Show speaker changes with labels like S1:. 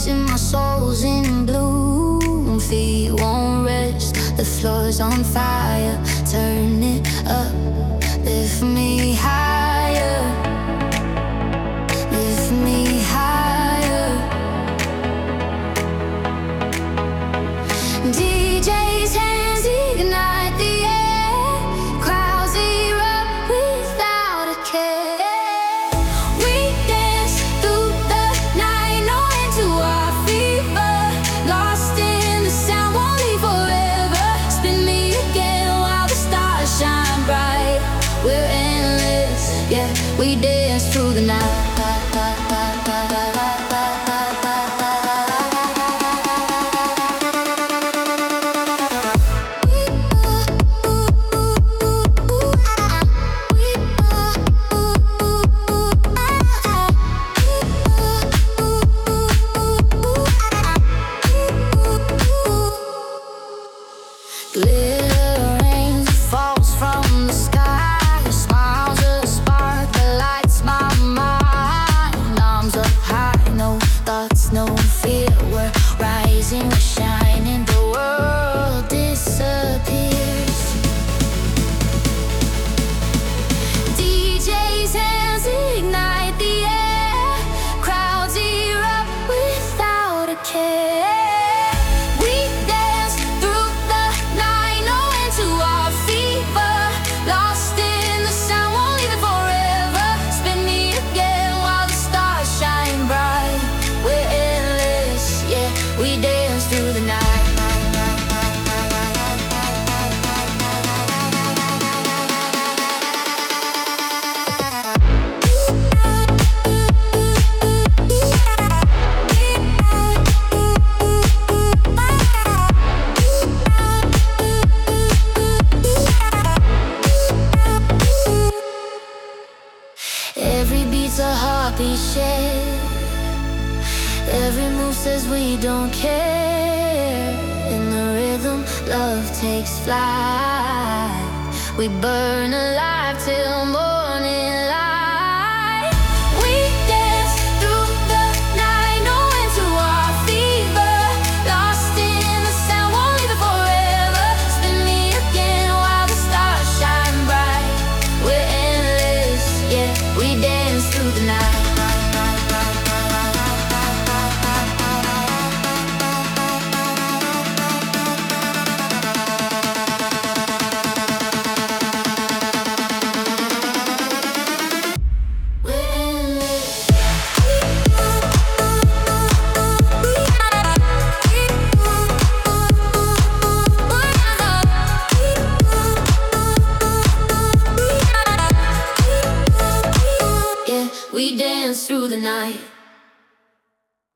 S1: racing, my soul's in bloom. Feet won't rest, the floor's on fire. Turn it up, lift me higher, lift me higher. DJ's hands ignite the air, clouds erupt without a care. We dance through the night, no end to our fever. Lost in the sound, won't leave forever. Spin me again while the stars shine bright. We're endless, yeah, we dance through the night. Glitter rain falls from the sky. Smiles a spark that lights my mind. Arms up high, no thoughts, no fear. We're rising, we're shining. The world disappears. DJ's hands ignite the air, crowds erupt without a care. We dance through the night. Every beat's a heartbeat shared. Every move says we don't care. In the rhythm, love takes flight. We burn alive till morning light. We dance through the night, no end to our fever. Lost in the sound, won't leave it forever. Spin me again while the stars shine bright. We're endless, yeah, we dance through the night. We dance through the night.